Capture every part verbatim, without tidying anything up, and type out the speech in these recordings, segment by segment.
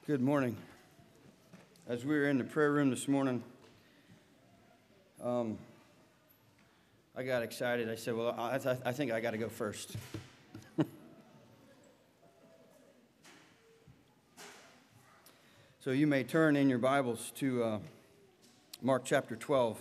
Good morning. As we were in the prayer room this morning, um, I got excited. I said, well, I, th- I think I got to go first. So you may turn in your Bibles to uh, Mark chapter twelve.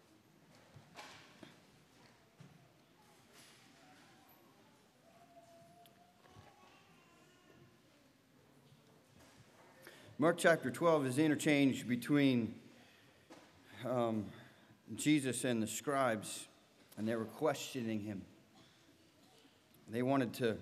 Mark chapter twelve is the interchange between um, Jesus and the scribes, and they were questioning him. They wanted to,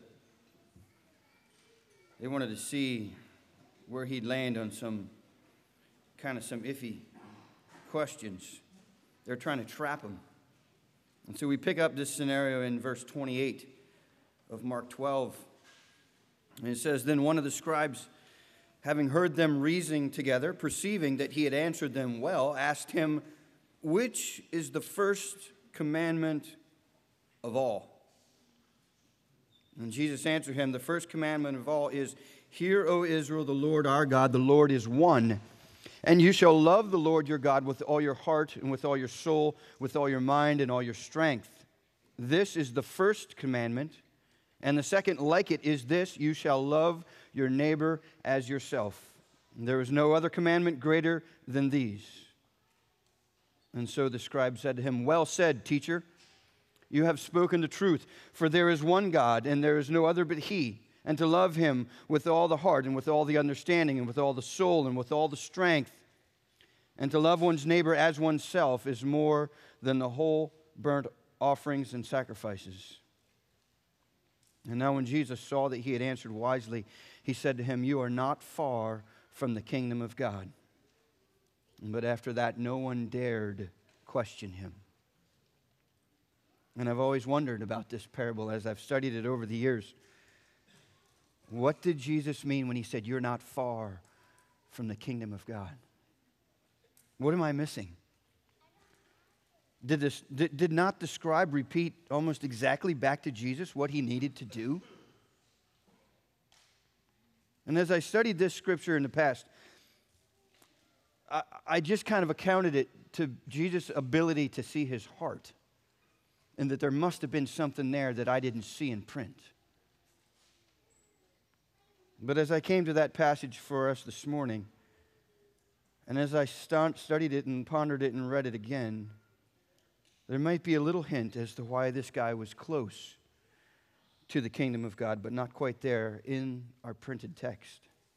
they wanted to see where he'd land on some kind of some iffy questions. They're trying to trap him. And so we pick up this scenario in verse twenty-eight of Mark twelve. And it says, "Then one of the scribes, having heard them reasoning together, perceiving that he had answered them well, asked him, 'Which is the first commandment of all?' And Jesus answered him, 'The first commandment of all is, Hear, O Israel, the Lord our God, the Lord is one. And you shall love the Lord your God with all your heart and with all your soul, with all your mind and all your strength. This is the first commandment. And the second like it is this, you shall love your neighbor as yourself. And there is no other commandment greater than these.' And so the scribe said to him, 'Well said, teacher. You have spoken the truth, for there is one God, and there is no other but He. And to love Him with all the heart, and with all the understanding, and with all the soul, and with all the strength, and to love one's neighbor as oneself is more than the whole burnt offerings and sacrifices.' And now when Jesus saw that he had answered wisely, he said to him, 'You are not far from the kingdom of God.' But after that, no one dared question him." And I've always wondered about this parable as I've studied it over the years. What did Jesus mean when he said, "You're not far from the kingdom of God"? What am I missing? Did, this, did, did not the scribe repeat almost exactly back to Jesus what he needed to do? And as I studied this scripture in the past, I, I just kind of accounted it to Jesus' ability to see his heart, and that there must have been something there that I didn't see in print. But as I came to that passage for us this morning, and as I st- studied it and pondered it and read it again, there might be a little hint as to why this guy was close to the kingdom of God, but not quite there in our printed text.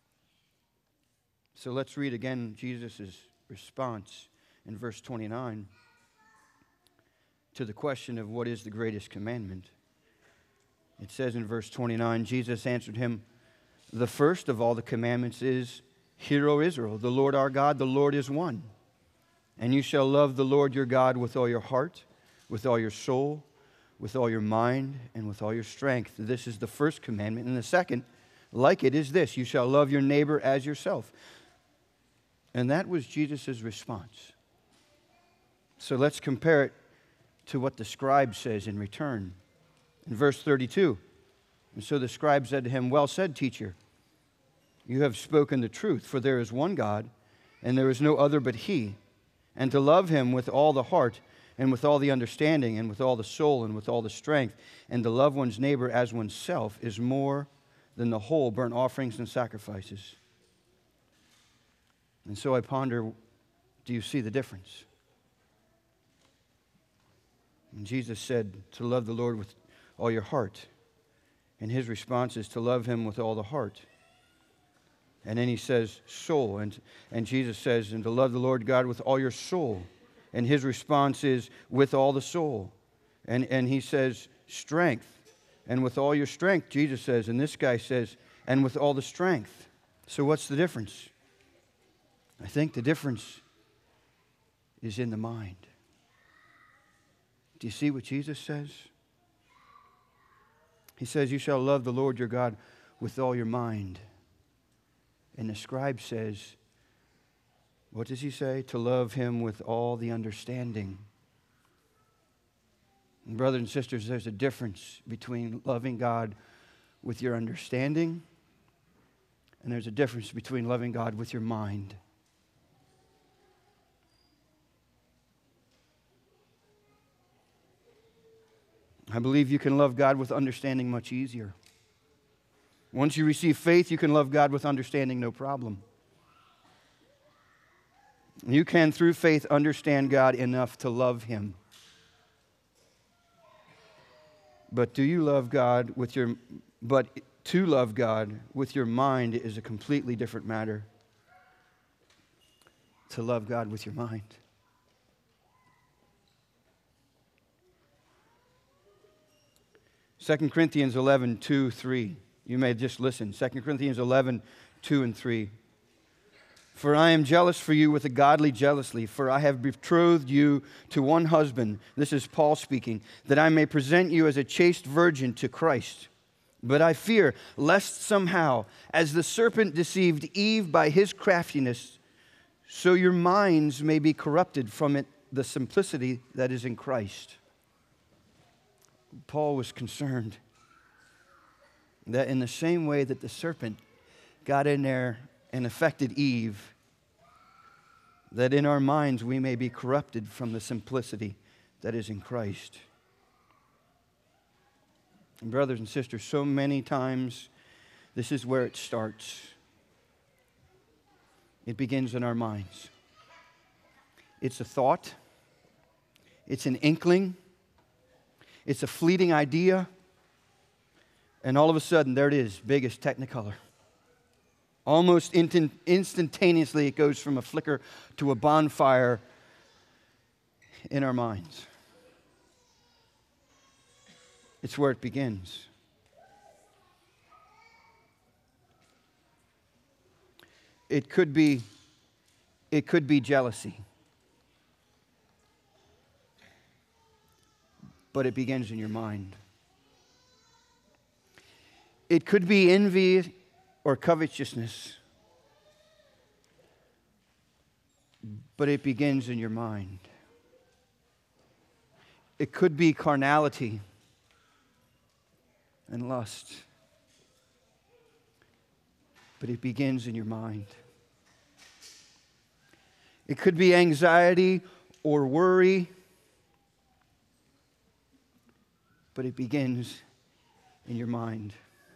So let's read again Jesus' response in verse twenty-nine to the question of what is the greatest commandment. It says in verse twenty-nine, Jesus answered him, "The first of all the commandments is, Hear, O Israel, the Lord our God, the Lord is one. And you shall love the Lord your God with all your heart, with all your soul, with all your mind, and with all your strength. This is the first commandment. And the second, like it, is this, you shall love your neighbor as yourself." And that was Jesus' response. So let's compare it to what the scribe says in return. In verse thirty-two, "And so the scribe said to him, 'Well said, teacher. You have spoken the truth, for there is one God, and there is no other but He. And to love Him with all the heart, and with all the understanding, and with all the soul, and with all the strength, and to love one's neighbor as oneself is more than the whole burnt offerings and sacrifices.' And so I ponder, do you see the difference? And Jesus said to love the Lord with all your heart. And his response is to love Him with all the heart. And then he says soul. And, and Jesus says, and to love the Lord God with all your soul. And his response is with all the soul. And, and he says strength. And with all your strength, Jesus says. And this guy says, and with all the strength. So what's the difference? I think the difference is in the mind. Do you see what Jesus says? He says, you shall love the Lord your God with all your mind. And the scribe says, what does he say? To love Him with all the understanding. And brothers and sisters, there's a difference between loving God with your understanding And there's a difference between loving God with your mind. I believe you can love God with understanding much easier. Once you receive faith, you can love God with understanding, no problem. You can, through faith, understand God enough to love Him. But do you love God with your... But to love God with your mind is a completely different matter. To love God with your mind. Second Corinthians eleven, two, three. You may just listen. Second Corinthians eleven, two and three. For I am jealous for you with a godly jealousy, for I have betrothed you to one husband. This is Paul speaking, that I may present you as a chaste virgin to Christ. But I fear, lest somehow, as the serpent deceived Eve by his craftiness, so your minds may be corrupted from it, the simplicity that is in Christ. Paul was concerned that in the same way that the serpent got in there and affected Eve, that in our minds we may be corrupted from the simplicity that is in Christ. And brothers and sisters, so many times this is where it starts. It begins in our minds. It's a thought. It's an inkling. It's a fleeting idea. And all of a sudden, there it is, big as Technicolor. Almost instantaneously, it goes from a flicker to a bonfire in our minds. It's where it begins. It could be, it could be jealousy. But it begins in your mind. It could be envy or covetousness, but it begins in your mind. It could be carnality and lust, but it begins in your mind. It could be anxiety or worry, but it begins in your mind.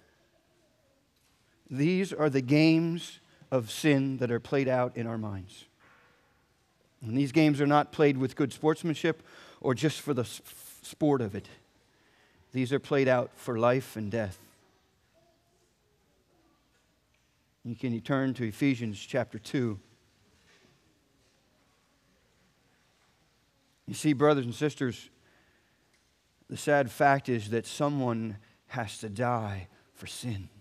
These are the games of sin that are played out in our minds. And these games are not played with good sportsmanship or just for the sport of it. These are played out for life and death. You can turn to Ephesians chapter two. You see, brothers and sisters, the sad fact is that someone has to die for sin.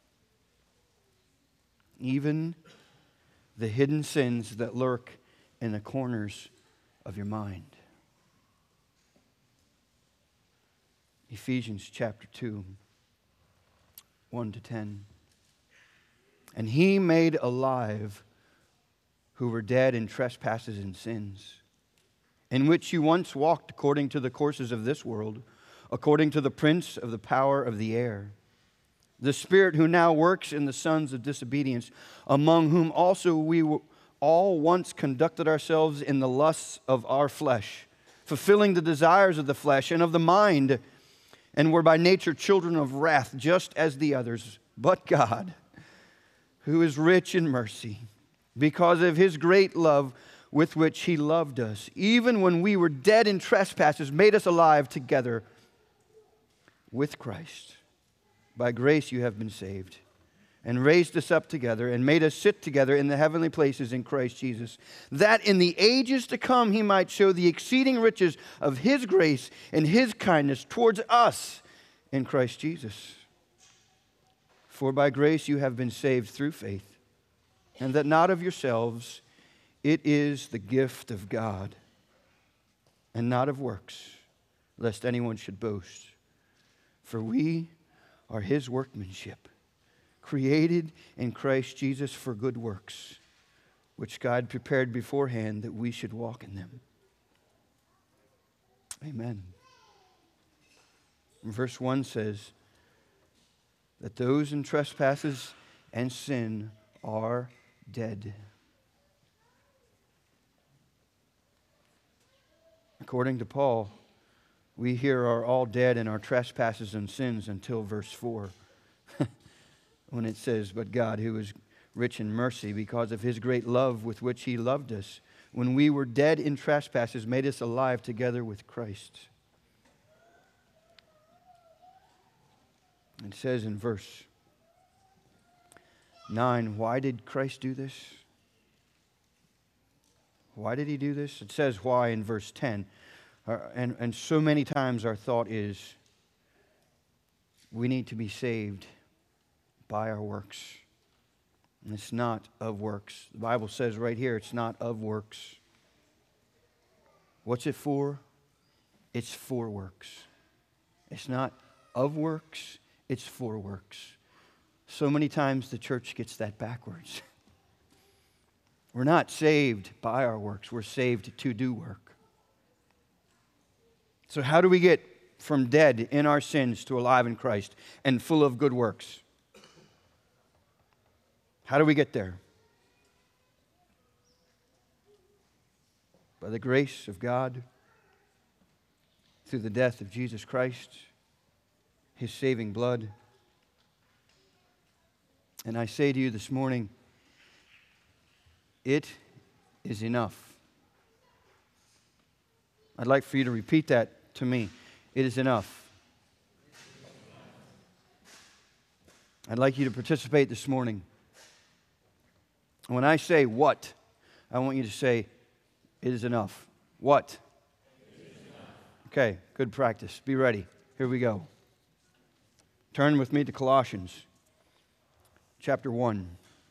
Even the hidden sins that lurk in the corners of your mind. Ephesians chapter two, one to ten. And He made alive who were dead in trespasses and sins, in which you once walked according to the courses of this world, according to the prince of the power of the air, the spirit who now works in the sons of disobedience, among whom also we all once conducted ourselves in the lusts of our flesh, fulfilling the desires of the flesh and of the mind, and were by nature children of wrath, just as the others. But God, who is rich in mercy, because of His great love with which He loved us, even when we were dead in trespasses, made us alive together with Christ. By grace you have been saved, and raised us up together, and made us sit together in the heavenly places in Christ Jesus, that in the ages to come He might show the exceeding riches of His grace and His kindness towards us in Christ Jesus. For by grace you have been saved through faith, and that not of yourselves, it is the gift of God, and not of works, lest anyone should boast. For we are His workmanship, created in Christ Jesus for good works, which God prepared beforehand that we should walk in them. Amen. And verse one says that those in trespasses and sin are dead. According to Paul, we here are all dead in our trespasses and sins until verse four, when it says, "But God, who is rich in mercy, because of His great love with which He loved us, when we were dead in trespasses, made us alive together with Christ." It says in verse nine, why did Christ do this? Why did He do this? It says why in verse ten. Uh, and, and so many times our thought is, we need to be saved by our works. And it's not of works. The Bible says right here, it's not of works. What's it for? It's for works. It's not of works, it's for works. So many times the church gets that backwards. We're not saved by our works, we're saved to do work. So how do we get from dead in our sins to alive in Christ and full of good works? How do we get there? By the grace of God, through the death of Jesus Christ, His saving blood. And I say to you this morning, it is enough. I'd like for you to repeat that to me. It is enough. I'd like you to participate this morning. When I say what, I want you to say, it is enough. What? It is enough. Okay, good practice. Be ready. Here we go. Turn with me to Colossians chapter one.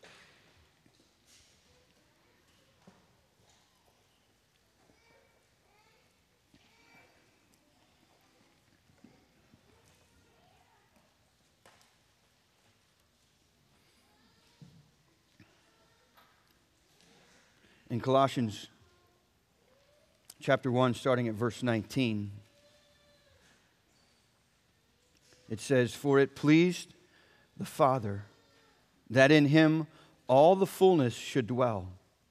In Colossians chapter one, starting at verse nineteen, it says, "For it pleased the Father that in Him all the fullness should dwell,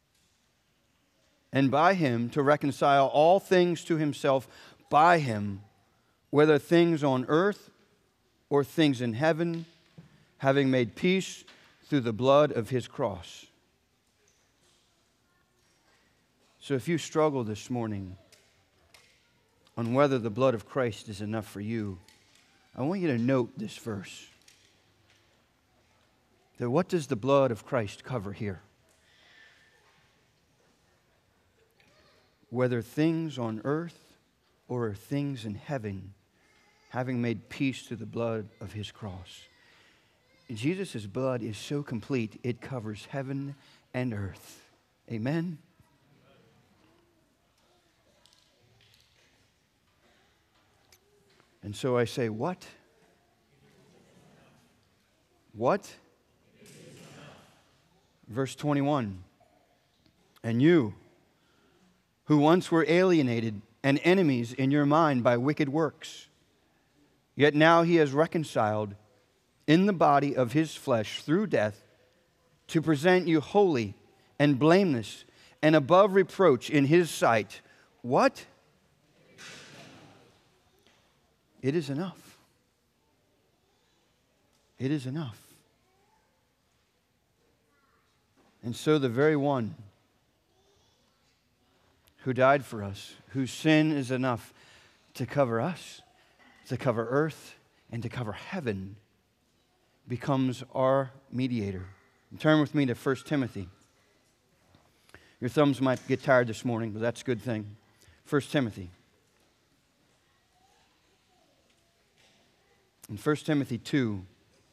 and by Him to reconcile all things to Himself, by Him, whether things on earth or things in heaven, having made peace through the blood of His cross." So if you struggle this morning on whether the blood of Christ is enough for you, I want you to note this verse. That what does the blood of Christ cover here? Whether things on earth or things in heaven, having made peace through the blood of His cross. Jesus' blood is so complete, it covers heaven and earth. Amen? And so I say, what? What? Verse twenty-one. "And you, who once were alienated and enemies in your mind by wicked works, yet now He has reconciled in the body of His flesh through death to present you holy and blameless and above reproach in His sight." What? It is enough. It is enough. And so the very one who died for us, whose sin is enough to cover us, to cover earth, and to cover heaven, becomes our mediator. And turn with me to First Timothy. Your thumbs might get tired this morning, but that's a good thing. First Timothy. In First Timothy two,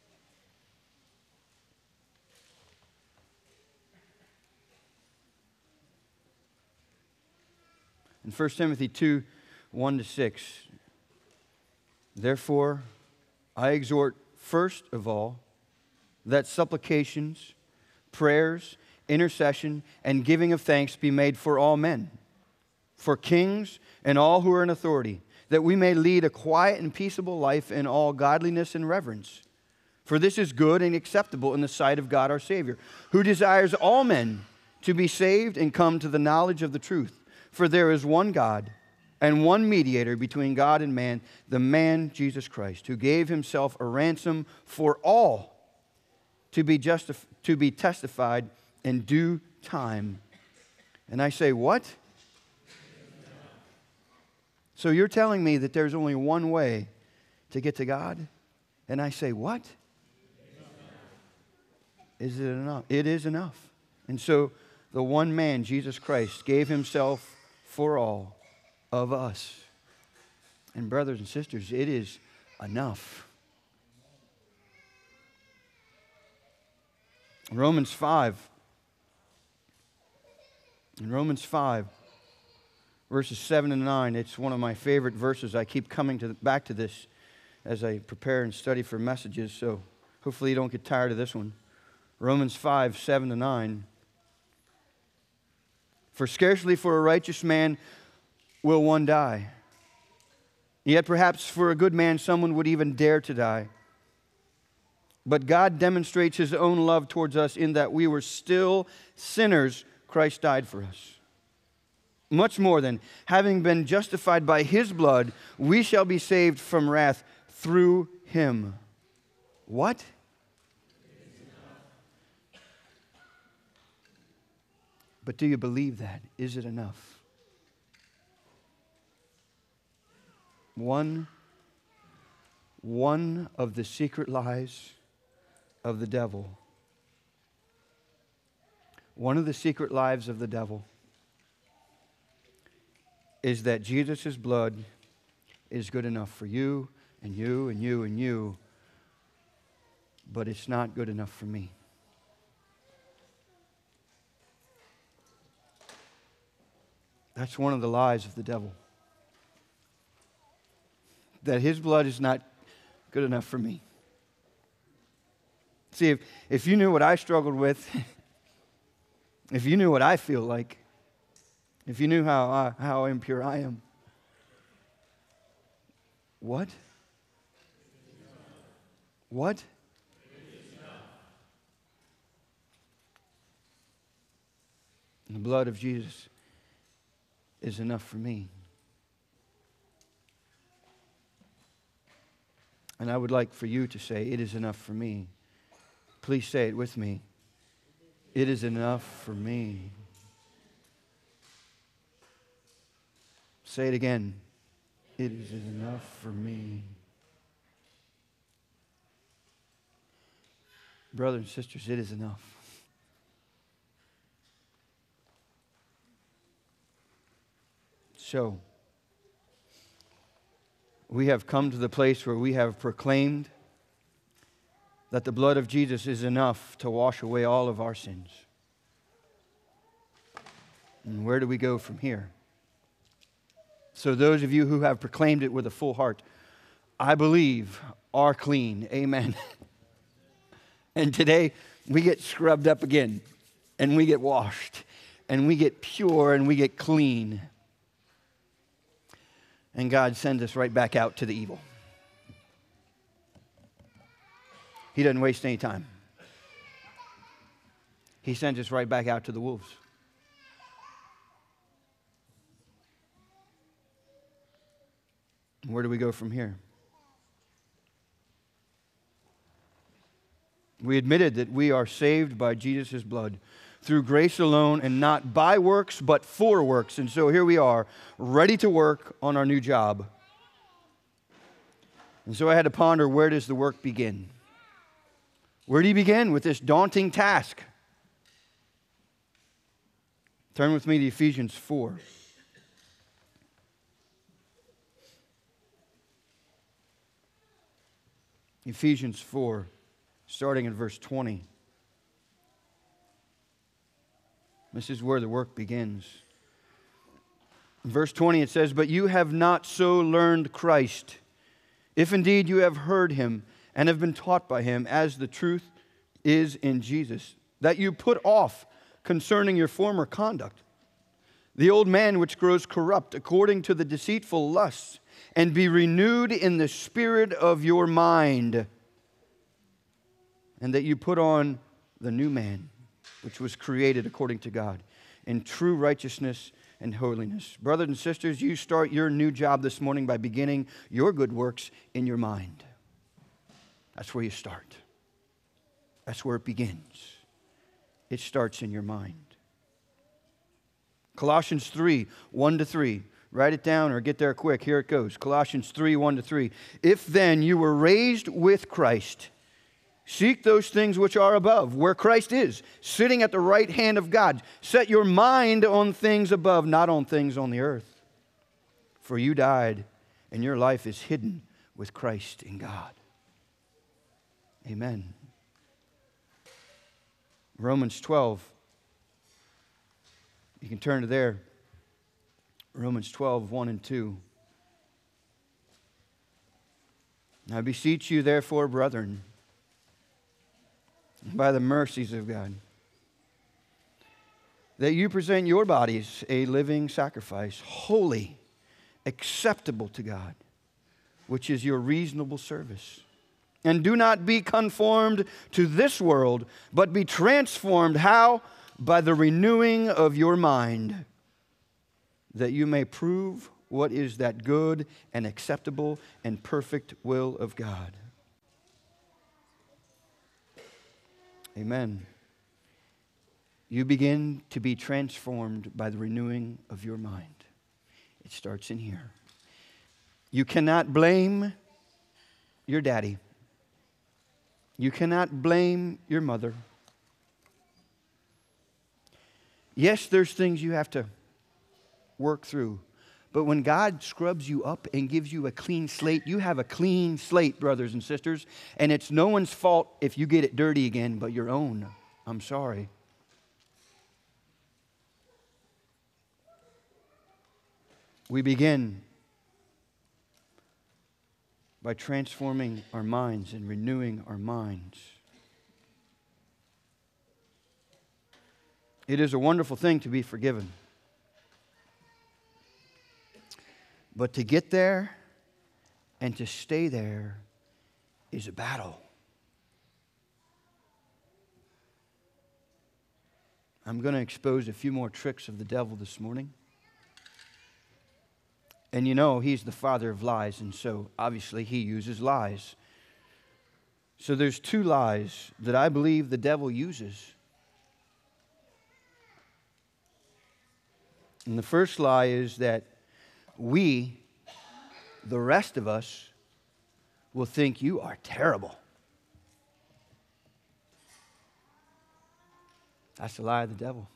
in First Timothy two, one to six, "Therefore I exhort first of all that supplications, prayers, intercession, and giving of thanks be made for all men, for kings and all who are in authority, that we may lead a quiet and peaceable life in all godliness and reverence. For this is good and acceptable in the sight of God our Savior, who desires all men to be saved and come to the knowledge of the truth. For there is one God and one mediator between God and man, the man Jesus Christ, who gave himself a ransom for all to be justif- to be testified in due time. And I say, what? So you're telling me that there's only one way to get to God? And I say, what? Is it enough? It is enough. And so the one man, Jesus Christ, gave himself for all of us. And brothers and sisters, it is enough. Romans five. In Romans five, verses seven and nine, it's one of my favorite verses. I keep coming to back to this as I prepare and study for messages, so hopefully you don't get tired of this one. Romans five, seven to nine. For scarcely for a righteous man will one die. Yet perhaps for a good man someone would even dare to die. But God demonstrates His own love towards us in that we were still sinners, Christ died for us. Much more than, having been justified by His blood, we shall be saved from wrath through Him. What? But do you believe that? Is it enough? One, one of the secret lies of the devil. One of the secret lies of the devil is that Jesus' blood is good enough for you and you and you and you, but it's not good enough for me. That's one of the lies of the devil. That his blood is not good enough for me. See, if, if you knew what I struggled with, if you knew what I feel like, if you knew how, I, how impure I am, what? What? And the blood of Jesus is enough for me. And I would like for you to say, it is enough for me. Please say it with me. It is enough for me. Say it again. It is enough for me. Brothers and sisters, it is enough. So, we have come to the place where we have proclaimed that the blood of Jesus is enough to wash away all of our sins. And where do we go from here? So those of you who have proclaimed it with a full heart, I believe, are clean. Amen. And today, we get scrubbed up again, and we get washed, and we get pure, and we get clean. And God sends us right back out to the evil. He doesn't waste any time. He sends us right back out to the wolves. Where do we go from here? We admitted that we are saved by Jesus' blood through grace alone and not by works but for works. And so here we are, ready to work on our new job. And so I had to ponder, where does the work begin? Where do you begin with this daunting task? Turn with me to Ephesians four. Ephesians four, starting in verse twenty. This is where the work begins. In verse twenty it says, "But you have not so learned Christ, if indeed you have heard Him and have been taught by Him, as the truth is in Jesus, that you put off concerning your former conduct the old man which grows corrupt according to the deceitful lusts, and be renewed in the spirit of your mind, and that you put on the new man, which was created according to God, in true righteousness and holiness. Brothers and sisters, you start your new job this morning by beginning your good works in your mind. That's where you start. That's where it begins. It starts in your mind. Colossians three, one to three. Write it down or get there quick. Here it goes. Colossians three, one to three. If then you were raised with Christ, seek those things which are above, where Christ is, sitting at the right hand of God. Set your mind on things above, not on things on the earth. For you died, and your life is hidden with Christ in God. Amen. Romans twelve. You can turn to there. Romans twelve, one and two. I beseech you, therefore, brethren, by the mercies of God, that you present your bodies a living sacrifice, holy, acceptable to God, which is your reasonable service. And do not be conformed to this world, but be transformed. How? By the renewing of your mind, that you may prove what is that good and acceptable and perfect will of God. Amen. You begin to be transformed by the renewing of your mind. It starts in here. You cannot blame your daddy. You cannot blame your mother. Yes, there's things you have to work through. But when God scrubs you up and gives you a clean slate, you have a clean slate, brothers and sisters. And it's no one's fault if you get it dirty again, but your own. I'm sorry. We begin by transforming our minds and renewing our minds. It is a wonderful thing to be forgiven. But to get there and to stay there is a battle. I'm going to expose a few more tricks of the devil this morning. And you know, he's the father of lies, and so obviously he uses lies. So there's two lies that I believe the devil uses. And the first lie is that we, the rest of us, will think you are terrible. That's the lie of the devil.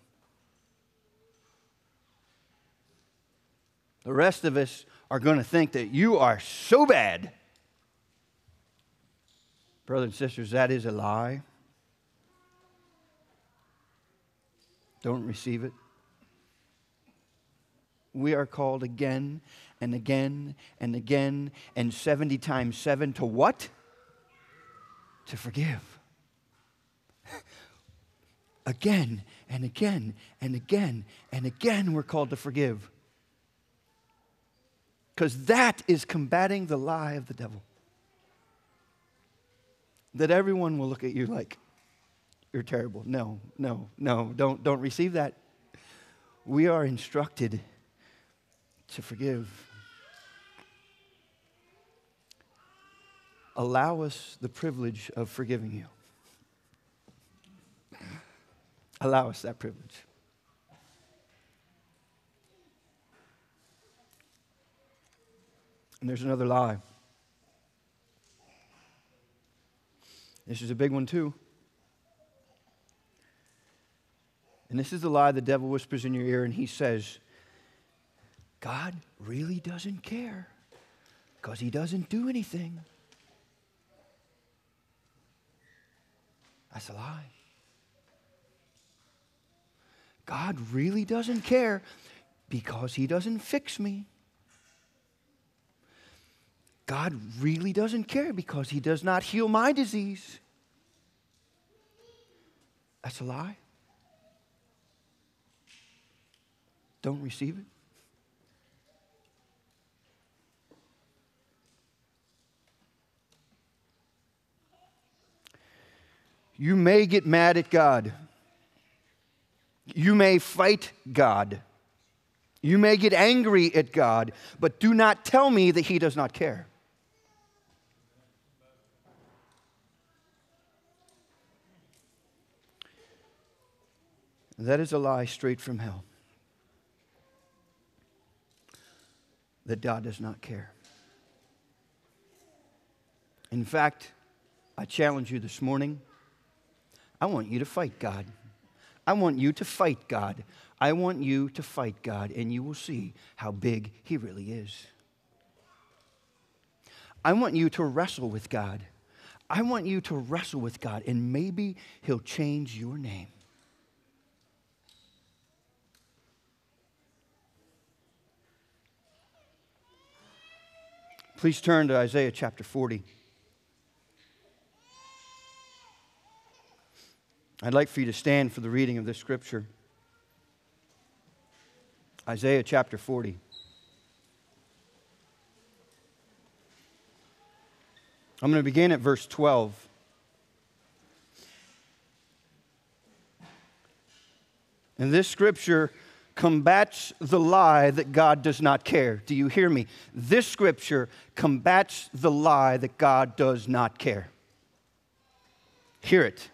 The rest of us are going to think that you are so bad. Brothers and sisters, that is a lie. Don't receive it. We are called again and again and again and seventy times seven to what? To forgive. Again and again and again and again we're called to forgive. Because that is combating the lie of the devil. That everyone will look at you like, you're terrible. No, no, no, don't, don't receive that. We are instructed to forgive. Allow us the privilege of forgiving you. Allow us that privilege. And there's another lie. This is a big one too. And this is the lie the devil whispers in your ear, and he says, God really doesn't care because he doesn't do anything. That's a lie. God really doesn't care because he doesn't fix me. God really doesn't care because he does not heal my disease. That's a lie. Don't receive it. You may get mad at God. You may fight God. You may get angry at God, but do not tell me that He does not care. That is a lie straight from hell. That God does not care. In fact, I challenge you this morning. I want you to fight God. I want you to fight God. I want you to fight God, and you will see how big He really is. I want you to wrestle with God. I want you to wrestle with God, and maybe He'll change your name. Please turn to Isaiah chapter forty. I'd like for you to stand for the reading of this scripture. Isaiah chapter forty. I'm going to begin at verse twelve. And this scripture combats the lie that God does not care. Do you hear me? This scripture combats the lie that God does not care. Hear it.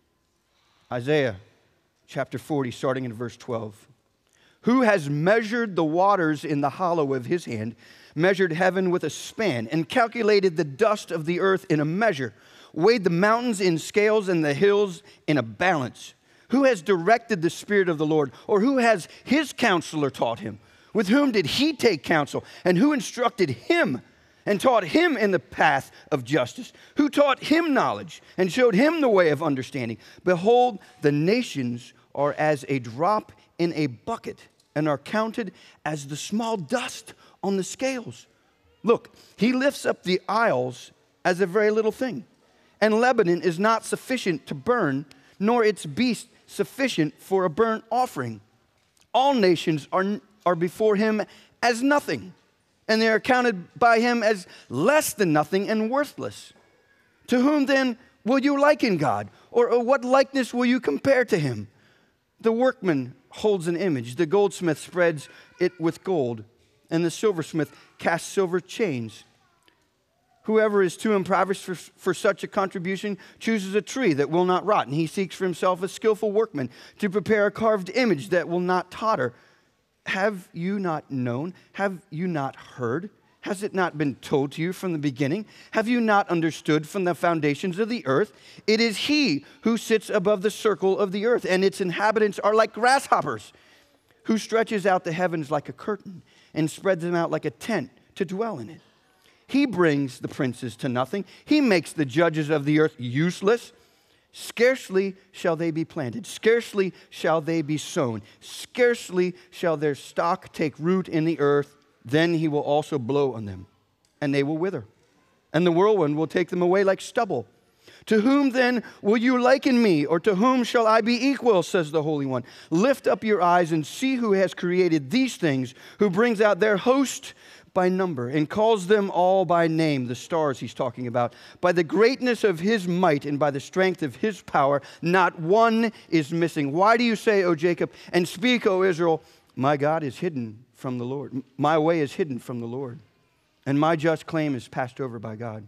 Isaiah chapter forty, starting in verse twelve. Who has measured the waters in the hollow of his hand, measured heaven with a span, and calculated the dust of the earth in a measure, weighed the mountains in scales and the hills in a balance? Who has directed the Spirit of the Lord, or who has his counselor taught him? With whom did he take counsel, and who instructed him and taught him in the path of justice? Who taught him knowledge and showed him the way of understanding? Behold, the nations are as a drop in a bucket and are counted as the small dust on the scales. Look, he lifts up the isles as a very little thing, and Lebanon is not sufficient to burn, nor its beast sufficient for a burnt offering. All nations are, are before him as nothing, and they are counted by him as less than nothing and worthless. To whom then will you liken God? Or, or what likeness will you compare to him? The workman holds an image, the goldsmith spreads it with gold, and the silversmith casts silver chains. Whoever is too impoverished for, for such a contribution chooses a tree that will not rot, and he seeks for himself a skillful workman to prepare a carved image that will not totter. Have you not known? Have you not heard? Has it not been told to you from the beginning? Have you not understood from the foundations of the earth? It is he who sits above the circle of the earth, and its inhabitants are like grasshoppers, who stretches out the heavens like a curtain and spreads them out like a tent to dwell in it. He brings the princes to nothing. He makes the judges of the earth useless. Scarcely shall they be planted. Scarcely shall they be sown. Scarcely shall their stock take root in the earth. Then he will also blow on them, and they will wither. And the whirlwind will take them away like stubble. To whom then will you liken me, or to whom shall I be equal, says the Holy One. Lift up your eyes and see who has created these things, who brings out their host by number and calls them all by name, the stars he's talking about. By the greatness of his might and by the strength of his power, not one is missing. Why do you say, O Jacob, and speak, O Israel, my God is hidden from the Lord. My way is hidden from the Lord, and my just claim is passed over by God.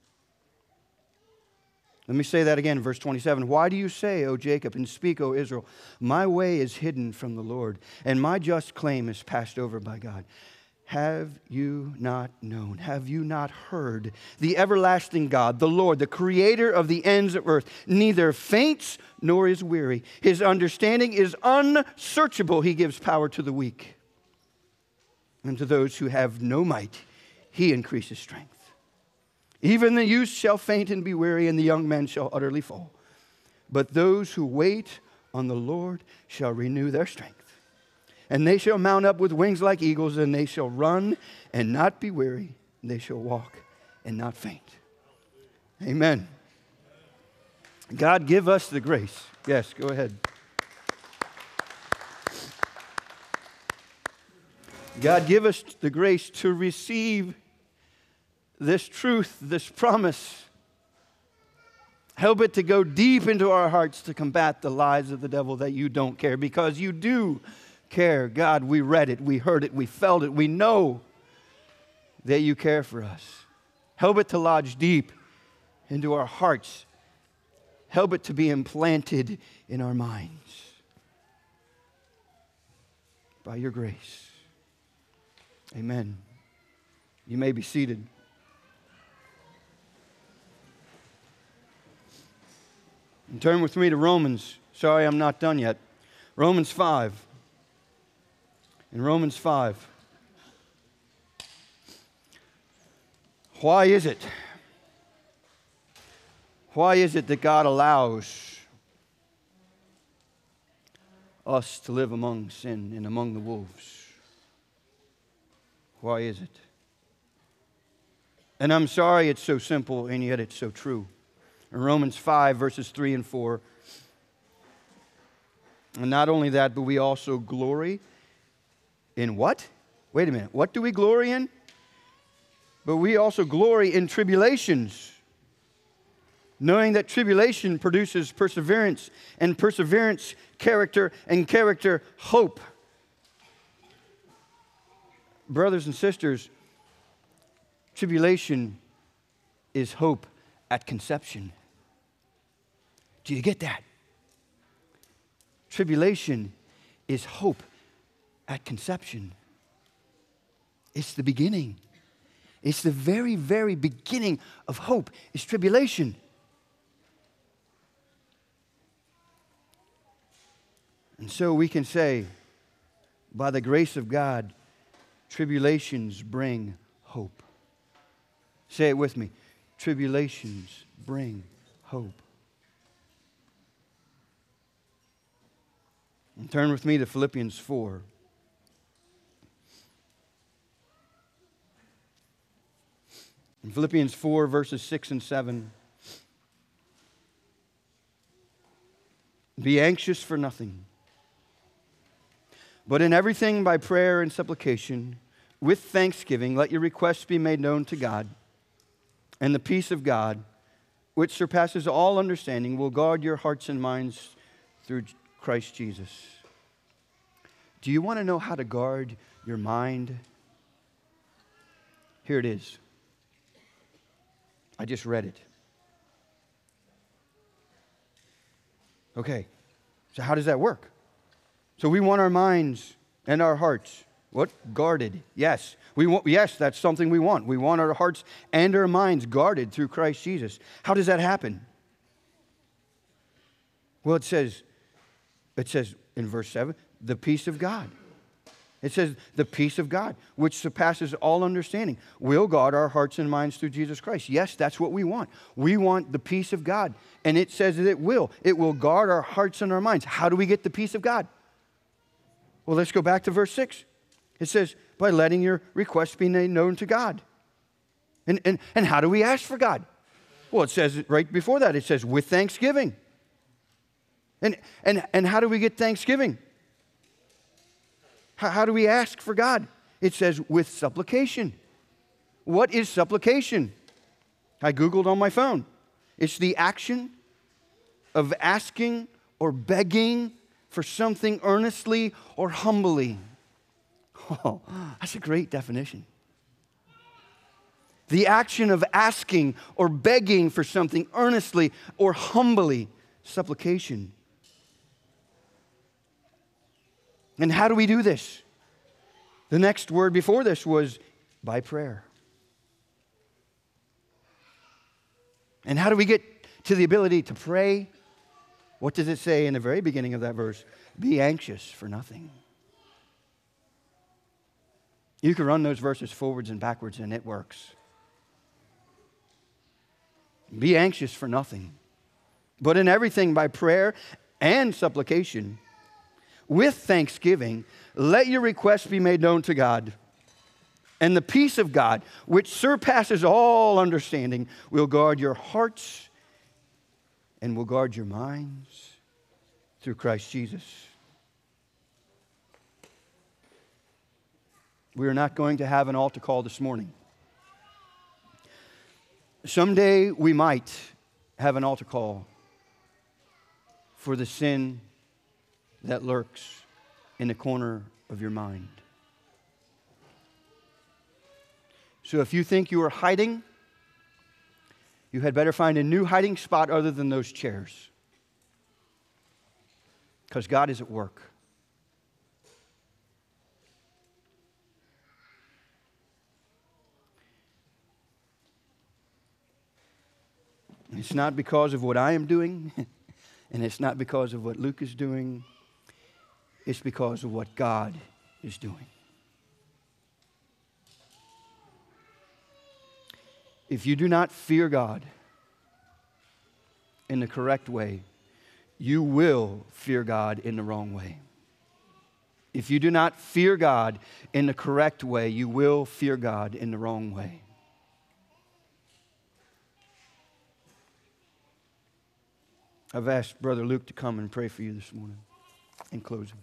Let me say that again, verse twenty-seven. Why do you say, O Jacob, and speak, O Israel, my way is hidden from the Lord, and my just claim is passed over by God? Have you not known? Have you not heard? The everlasting God, the Lord, the creator of the ends of earth, neither faints nor is weary. His understanding is unsearchable. He gives power to the weak. And to those who have no might, he increases strength. Even the youth shall faint and be weary, and the young men shall utterly fall. But those who wait on the Lord shall renew their strength. And they shall mount up with wings like eagles, and they shall run and not be weary. And they shall walk and not faint. Amen. God, give us the grace. Yes, go ahead. God, give us the grace to receive this truth, this promise, Help it to go deep into our hearts to combat the lies of the devil that you don't care, because you do care. God, we read it, we heard it, we felt it, we know that you care for us. Help it to lodge deep into our hearts. Help it to be implanted in our minds. By your grace. Amen. You may be seated. And turn with me to Romans. Sorry, I'm not done yet. Romans five. In Romans five. Why is it? Why is it that God allows us to live among sin and among the wolves? Why is it? And I'm sorry it's so simple, and yet it's so true. In Romans five, verses three and four. And not only that, but we also glory in what? Wait a minute. What do we glory in? But we also glory in tribulations, knowing that tribulation produces perseverance, and perseverance, character, and character, hope. Brothers and sisters, tribulation is hope at conception. Do you get that? Tribulation is hope at conception. It's the beginning. It's the very, very beginning of hope, is tribulation. And so we can say, by the grace of God, tribulations bring hope. Say it with me. Tribulations bring hope. And turn with me to Philippians four. In Philippians four, verses six and seven. Be anxious for nothing, but in everything by prayer and supplication, with thanksgiving, let your requests be made known to God. And the peace of God, which surpasses all understanding, will guard your hearts and minds through Christ Jesus. Do you want to know how to guard your mind? Here it is. I just read it. Okay, so how does that work? So we want our minds and our hearts, what? Guarded. Yes, we want. Yes, that's something we want. We want our hearts and our minds guarded through Christ Jesus. How does that happen? Well, it says, it says in verse seven, the peace of God. It says the peace of God, which surpasses all understanding, will guard our hearts and minds through Jesus Christ. Yes, that's what we want. We want the peace of God. And it says that it will. It will guard our hearts and our minds. How do we get the peace of God? Well, let's go back to verse six. It says, by letting your requests be made known to God. And, and, and how do we ask for God? Well, it says right before that, it says, with thanksgiving. And, and, and how do we get thanksgiving? How, how do we ask for God? It says, with supplication. What is supplication? I Googled on my phone. It's the action of asking or begging for something earnestly or humbly. Oh, that's a great definition. The action of asking or begging for something earnestly or humbly. Supplication. And how do we do this? The next word before this was by prayer. And how do we get to the ability to pray? What does it say in the very beginning of that verse? Be anxious for nothing. You can run those verses forwards and backwards and it works. Be anxious for nothing, but in everything by prayer and supplication, with thanksgiving, let your requests be made known to God. And the peace of God, which surpasses all understanding, will guard your hearts and will guard your minds through Christ Jesus. We are not going to have an altar call this morning. Someday we might, have an altar call for the sin that lurks in the corner of your mind. So if you think you are hiding, you had better find a new hiding spot other than those chairs. Because God is at work. It's not because of what I am doing, and it's not because of what Luke is doing. It's because of what God is doing. If you do not fear God in the correct way, you will fear God in the wrong way. If you do not fear God in the correct way, you will fear God in the wrong way. I've asked Brother Luke to come and pray for you this morning in closing.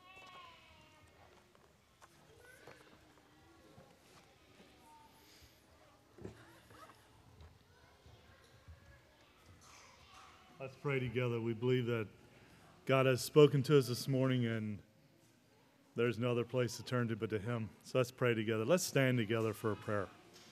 Let's pray together. We believe that God has spoken to us this morning, and there's no other place to turn to but to Him. So let's pray together. Let's stand together for a prayer.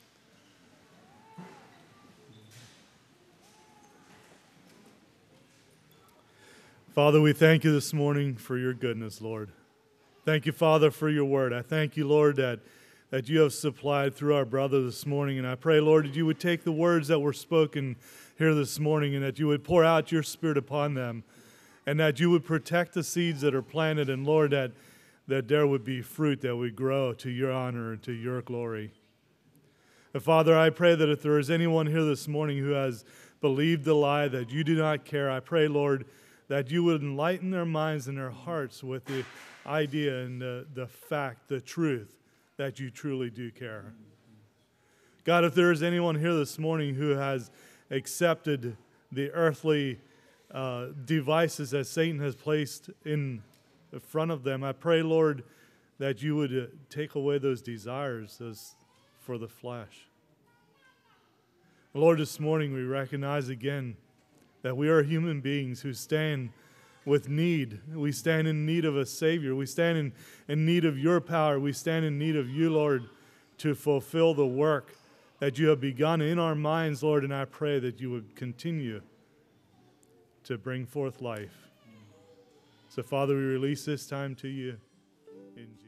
Father, we thank you this morning for your goodness, Lord. Thank you, Father, for your word. I thank you, Lord, that, that you have supplied through our brother this morning. And I pray, Lord, that you would take the words that were spoken here this morning and that you would pour out your Spirit upon them and that you would protect the seeds that are planted. And, Lord, that, that there would be fruit that would grow to your honor and to your glory. And Father, I pray that if there is anyone here this morning who has believed the lie that you do not care, I pray, Lord, that you would enlighten their minds and their hearts with the idea and the, the fact, the truth, that you truly do care. God, if there is anyone here this morning who has accepted the earthly uh, devices that Satan has placed in front of them, I pray, Lord, that you would uh, take away those desires those for the flesh. Lord, this morning we recognize again that we are human beings who stand with need. We stand in need of a Savior. We stand in, in need of your power. We stand in need of you, Lord, to fulfill the work that you have begun in our minds, Lord, and I pray that you would continue to bring forth life. So, Father, we release this time to you. In Jesus'